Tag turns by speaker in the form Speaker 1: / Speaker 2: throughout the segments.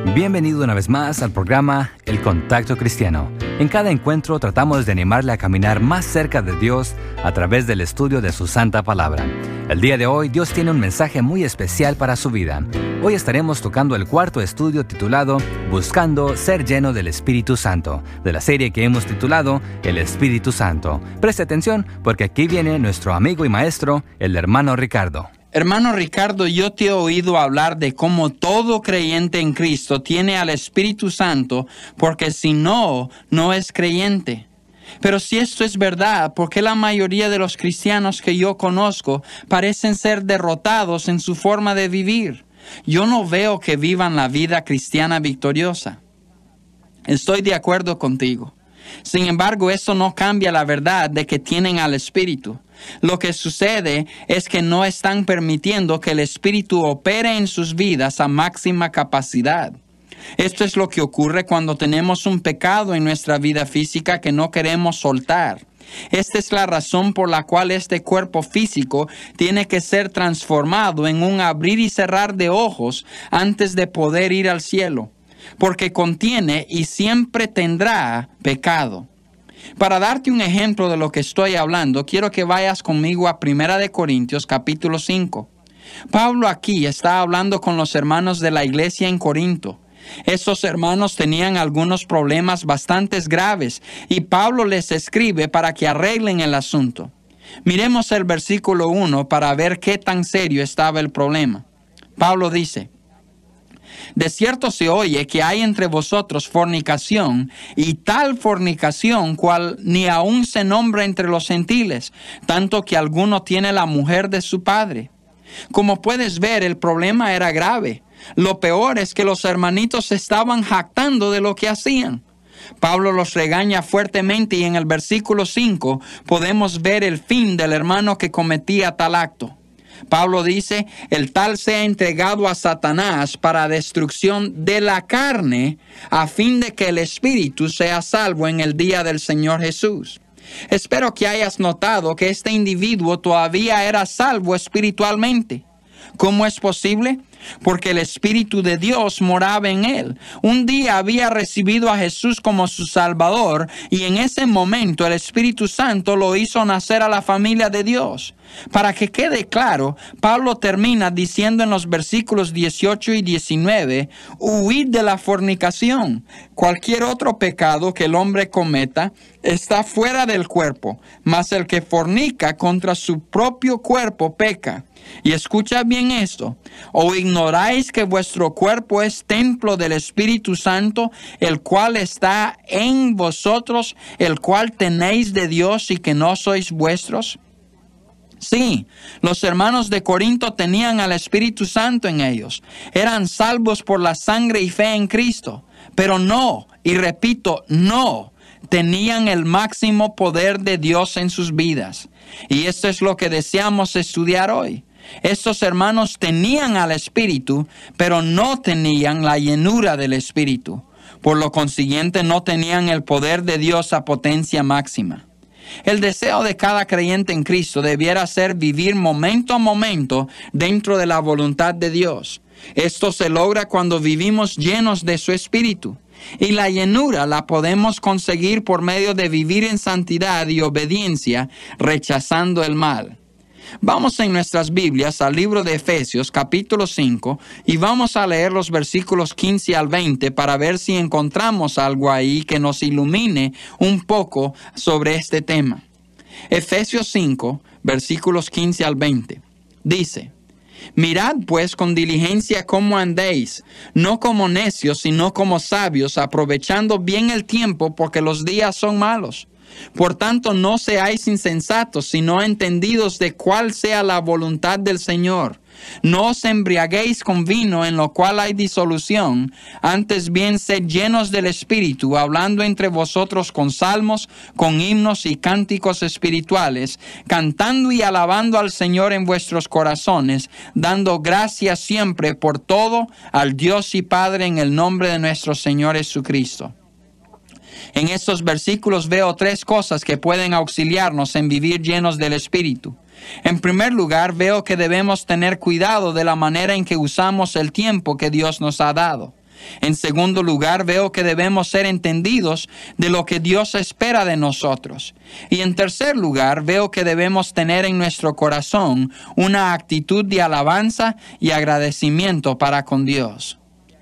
Speaker 1: Bienvenido una vez más al programa El Contacto Cristiano. En cada encuentro tratamos de animarle a caminar más cerca de Dios a través del estudio de su Santa Palabra. El día de hoy Dios tiene un mensaje muy especial para su vida. Hoy estaremos tocando el cuarto estudio titulado Buscando ser lleno del Espíritu Santo, de la serie que hemos titulado El Espíritu Santo. Preste atención porque aquí viene nuestro amigo y maestro, el hermano Ricardo.
Speaker 2: Hermano Ricardo, yo te he oído hablar de cómo todo creyente en Cristo tiene al Espíritu Santo, porque si no, no es creyente. Pero si esto es verdad, ¿por qué la mayoría de los cristianos que yo conozco parecen ser derrotados en su forma de vivir? Yo no veo que vivan la vida cristiana victoriosa. Estoy de acuerdo contigo. Sin embargo, eso no cambia la verdad de que tienen al Espíritu. Lo que sucede es que no están permitiendo que el Espíritu opere en sus vidas a máxima capacidad. Esto es lo que ocurre cuando tenemos un pecado en nuestra vida física que no queremos soltar. Esta es la razón por la cual este cuerpo físico tiene que ser transformado en un abrir y cerrar de ojos antes de poder ir al cielo, porque contiene y siempre tendrá pecado. Para darte un ejemplo de lo que estoy hablando, quiero que vayas conmigo a 1 Corintios capítulo 5. Pablo aquí está hablando con los hermanos de la iglesia en Corinto. Estos hermanos tenían algunos problemas bastante graves y Pablo les escribe para que arreglen el asunto. Miremos el versículo 1 para ver qué tan serio estaba el problema. Pablo dice: de cierto se oye que hay entre vosotros fornicación, y tal fornicación cual ni aun se nombra entre los gentiles, tanto que alguno tiene la mujer de su padre. Como puedes ver, el problema era grave. Lo peor es que los hermanitos se estaban jactando de lo que hacían. Pablo los regaña fuertemente y en el versículo 5 podemos ver el fin del hermano que cometía tal acto. Pablo dice: el tal sea entregado a Satanás para destrucción de la carne, a fin de que el espíritu sea salvo en el día del Señor Jesús. Espero que hayas notado que este individuo todavía era salvo espiritualmente. ¿Cómo es posible? Porque el Espíritu de Dios moraba en él. Un día había recibido a Jesús como su Salvador y en ese momento el Espíritu Santo lo hizo nacer a la familia de Dios. Para que quede claro, Pablo termina diciendo en los versículos 18 y 19, huid de la fornicación. Cualquier otro pecado que el hombre cometa está fuera del cuerpo, mas el que fornica contra su propio cuerpo peca. Y escucha bien esto: ¿o ignoráis que vuestro cuerpo es templo del Espíritu Santo, el cual está en vosotros, el cual tenéis de Dios y que no sois vuestros? Sí, los hermanos de Corinto tenían al Espíritu Santo en ellos. Eran salvos por la sangre y fe en Cristo. Pero no, y repito, no, tenían el máximo poder de Dios en sus vidas. Y esto es lo que deseamos estudiar hoy. Estos hermanos tenían al Espíritu, pero no tenían la llenura del Espíritu. Por lo consiguiente, no tenían el poder de Dios a potencia máxima. El deseo de cada creyente en Cristo debiera ser vivir momento a momento dentro de la voluntad de Dios. Esto se logra cuando vivimos llenos de su Espíritu. Y la llenura la podemos conseguir por medio de vivir en santidad y obediencia, rechazando el mal. Vamos en nuestras Biblias al libro de Efesios capítulo 5 y vamos a leer los versículos 15 al 20 para ver si encontramos algo ahí que nos ilumine un poco sobre este tema. Efesios 5, versículos 15 al 20. Dice: mirad pues con diligencia cómo andéis, no como necios, sino como sabios, aprovechando bien el tiempo, porque los días son malos. Por tanto, no seáis insensatos, sino entendidos de cuál sea la voluntad del Señor. No os embriaguéis con vino, en lo cual hay disolución, antes bien sed llenos del Espíritu, hablando entre vosotros con salmos, con himnos y cánticos espirituales, cantando y alabando al Señor en vuestros corazones, dando gracias siempre por todo al Dios y Padre en el nombre de nuestro Señor Jesucristo. En estos versículos veo tres cosas que pueden auxiliarnos en vivir llenos del Espíritu. En primer lugar, veo que debemos tener cuidado de la manera en que usamos el tiempo que Dios nos ha dado. En segundo lugar, veo que debemos ser entendidos de lo que Dios espera de nosotros. Y en tercer lugar, veo que debemos tener en nuestro corazón una actitud de alabanza y agradecimiento para con Dios.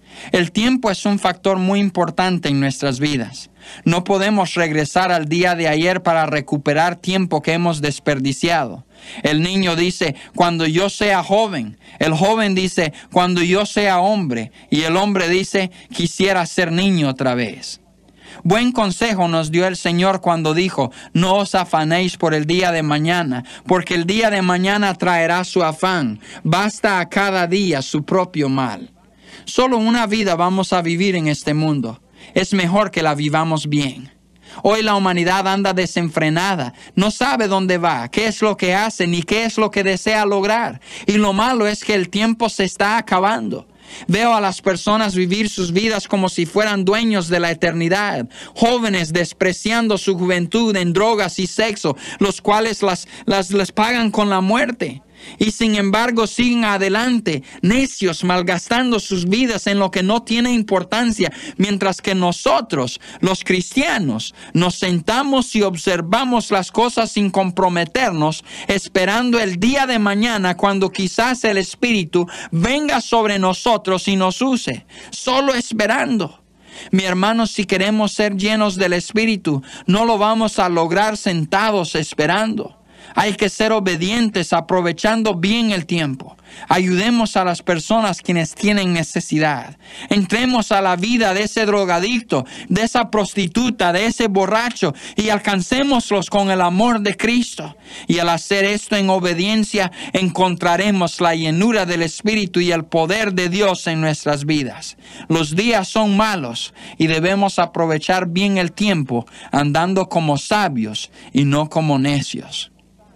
Speaker 2: El tiempo es un factor muy importante en nuestras vidas. No podemos regresar al día de ayer para recuperar tiempo que hemos desperdiciado. El niño dice, cuando yo sea joven. El joven dice, cuando yo sea hombre. Y el hombre dice, quisiera ser niño otra vez. Buen consejo nos dio el Señor cuando dijo, no os afanéis por el día de mañana, porque el día de mañana traerá su afán. Basta a cada día su propio mal. Solo una vida vamos a vivir en este mundo. Es mejor que la vivamos bien. Hoy la humanidad anda desenfrenada, no sabe dónde va, qué es lo que hace, ni qué es lo que desea lograr. Y lo malo es que el tiempo se está acabando. Veo a las personas vivir sus vidas como si fueran dueños de la eternidad. Jóvenes despreciando su juventud en drogas y sexo, los cuales las pagan con la muerte. Y sin embargo siguen adelante, necios, malgastando sus vidas en lo que no tiene importancia, mientras que nosotros, los cristianos, nos sentamos y observamos las cosas sin comprometernos, esperando el día de mañana cuando quizás el Espíritu venga sobre nosotros y nos use, solo esperando. Mi hermano, si queremos ser llenos del Espíritu, no lo vamos a lograr sentados esperando. Hay que ser obedientes, aprovechando bien el tiempo. Ayudemos a las personas quienes tienen necesidad. Entremos a la vida de ese drogadicto, de esa prostituta, de ese borracho y alcancémoslos con el amor de Cristo. Y al hacer esto en obediencia, encontraremos la llenura del Espíritu y el poder de Dios en nuestras vidas. Los días son malos y debemos aprovechar bien el tiempo, andando como sabios y no como necios.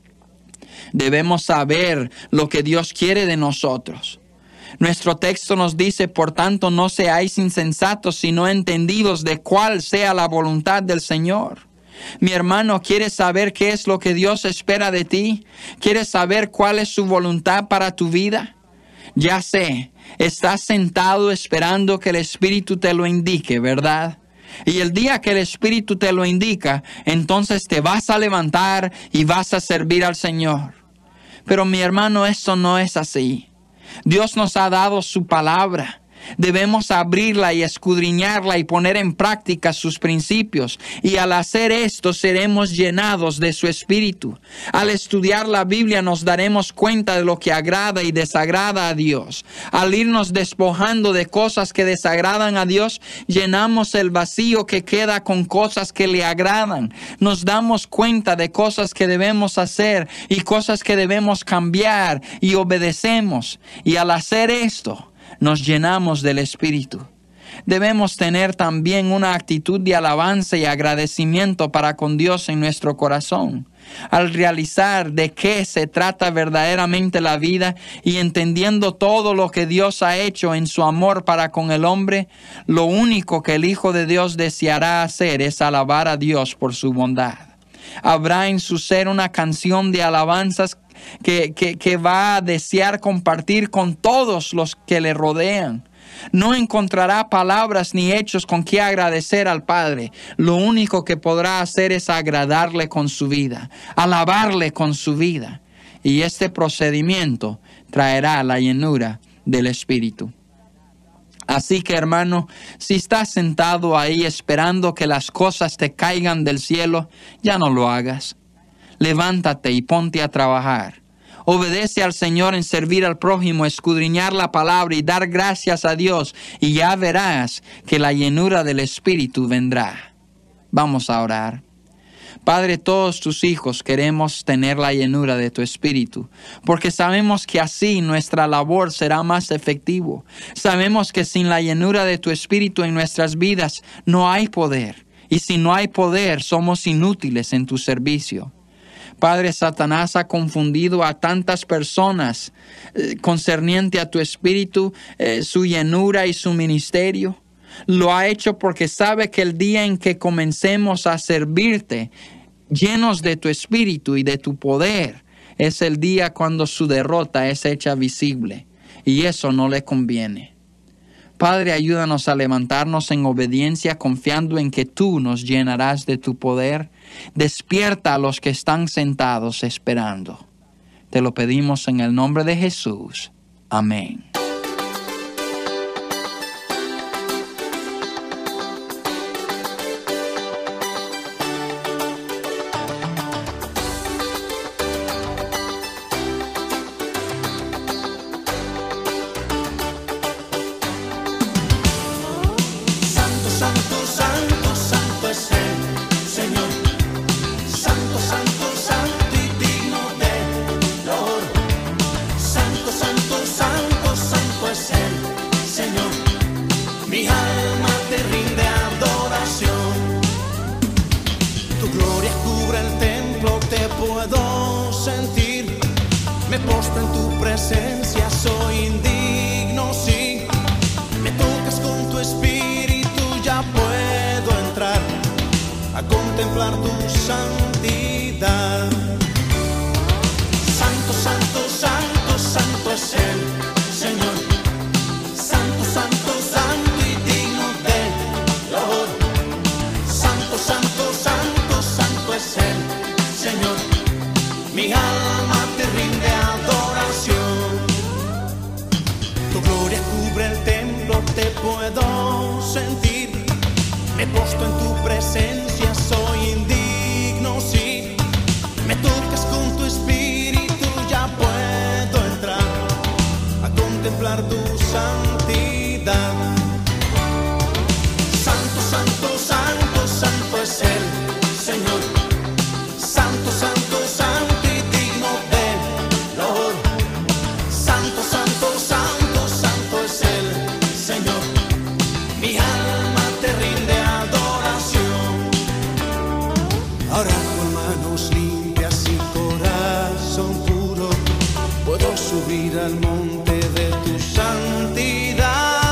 Speaker 2: Debemos saber lo que Dios quiere de nosotros. Nuestro texto nos dice, por tanto, no seáis insensatos, sino entendidos de cuál sea la voluntad del Señor. Mi hermano, ¿quieres saber qué es lo que Dios espera de ti? ¿Quieres saber cuál es su voluntad para tu vida? Ya sé, estás sentado esperando que el Espíritu te lo indique, ¿verdad? Y el día que el Espíritu te lo indica, entonces te vas a levantar y vas a servir al Señor. Pero mi hermano, esto no es así. Dios nos ha dado su palabra. Debemos abrirla y escudriñarla y poner en práctica sus principios. Y al hacer esto seremos llenados de su Espíritu. Al estudiar la Biblia nos daremos cuenta de lo que agrada y desagrada a Dios. Al irnos despojando de cosas que desagradan a Dios, llenamos el vacío que queda con cosas que le agradan. Nos damos cuenta de cosas que debemos hacer y cosas que debemos cambiar y obedecemos. Y al hacer esto, nos llenamos del Espíritu. Debemos tener también una actitud de alabanza y agradecimiento para con Dios en nuestro corazón. Al realizar de qué se trata verdaderamente la vida y entendiendo todo lo que Dios ha hecho en su amor para con el hombre, lo único que el Hijo de Dios deseará hacer es alabar a Dios por su bondad. Habrá en su ser una canción de alabanzas que va a desear compartir con todos los que le rodean. No encontrará palabras ni hechos con que agradecer al Padre. Lo único que podrá hacer es agradarle con su vida, alabarle con su vida. Y este procedimiento traerá la llenura del Espíritu. Así que, hermano, si estás sentado ahí esperando que las cosas te caigan del cielo, ya no lo hagas. Levántate y ponte a trabajar. Obedece al Señor en servir al prójimo, escudriñar la palabra y dar gracias a Dios, y ya verás que la llenura del Espíritu vendrá. Vamos a orar. Padre, todos tus hijos queremos tener la llenura de tu Espíritu, porque sabemos que así nuestra labor será más efectivo. Sabemos que sin la llenura de tu Espíritu en nuestras vidas no hay poder, y si no hay poder somos inútiles en tu servicio. Padre, Satanás ha confundido a tantas personas concerniente a tu Espíritu, su llenura y su ministerio. Lo ha hecho porque sabe que el día en que comencemos a servirte, llenos de tu Espíritu y de tu poder, es el día cuando su derrota es hecha visible. Y eso no le conviene. Padre, ayúdanos a levantarnos en obediencia, confiando en que tú nos llenarás de tu poder. Despierta a los que están sentados esperando. Te lo pedimos en el nombre de Jesús. Amén.
Speaker 3: Puedo sentir, me postro en tu presencia, soy indigno, sí. Me tocas con tu espíritu, ya puedo entrar a contemplar tu santidad. Santo, santo, santo, santo es el Señor. Santo, santo, santo y digno del loor. Santo, santo, santo, santo es el Señor. Mi alma te rinde adoración. Tu gloria cubre el templo, te puedo sentir. Me postro en tu presencia, soy indigno, sí. Me tocas con tu espíritu, ya puedo entrar a contemplar tu santidad. Santo, santo, santo, santo es el Señor. Santo, santo, santo. Ahora con manos limpias y corazón puro puedo subir al monte de tu santidad.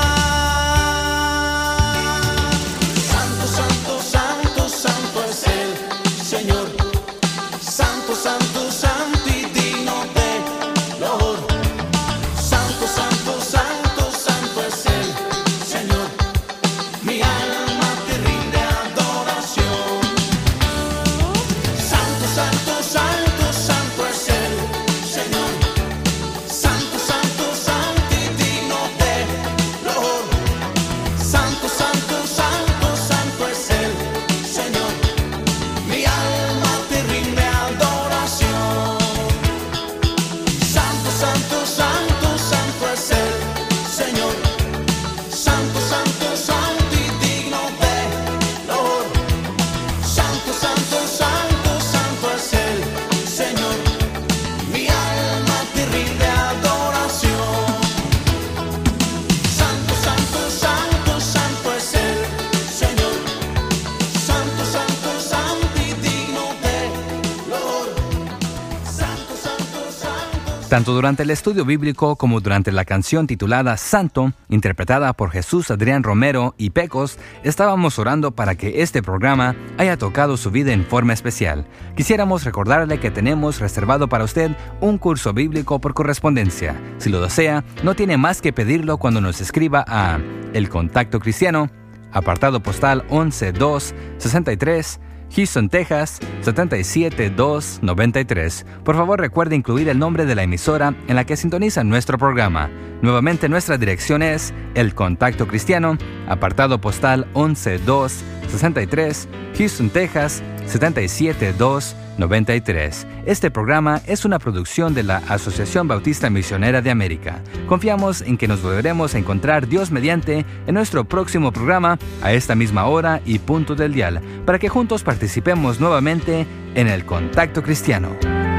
Speaker 3: Santo, santo, santo, santo es el Señor. Santo, santo, santo y digno de loor. Santo, santo, santo, santo es el Señor. Mi alma te rinde adoración. Santo, santo, santo, santo es el Señor. Santo, santo, santo y digno de loor. Santo, santo, santo, santo es el Señor. Mi alma te rinde adoración. Santo, santo, santo, santo es el Señor. Santo, santo, santo y digno de loor. Santo, santo, santo, santo es el Señor. Mi alma te rinde adoración. Santo, santo, santo, santo es el Señor. Santo, santo, santo y digno de loor. Santo, santo, santo.
Speaker 1: Tanto durante el estudio bíblico como durante la canción titulada Santo, interpretada por Jesús Adrián Romero y Pecos, estábamos orando para que este programa haya tocado su vida en forma especial. Quisiéramos recordarle que tenemos reservado para usted un curso bíblico por correspondencia. Si lo desea, no tiene más que pedirlo cuando nos escriba a El Contacto Cristiano, apartado postal 11263, Houston, Texas, 77293. Por favor, recuerde incluir el nombre de la emisora en la que sintoniza nuestro programa. Nuevamente, nuestra dirección es El Contacto Cristiano, apartado postal 11263, Houston, Texas, 77293. Este programa es una producción de la Asociación Bautista Misionera de América. Confiamos en que nos volveremos a encontrar Dios mediante en nuestro próximo programa a esta misma hora y punto del dial, para que juntos participemos nuevamente en el Contacto Cristiano.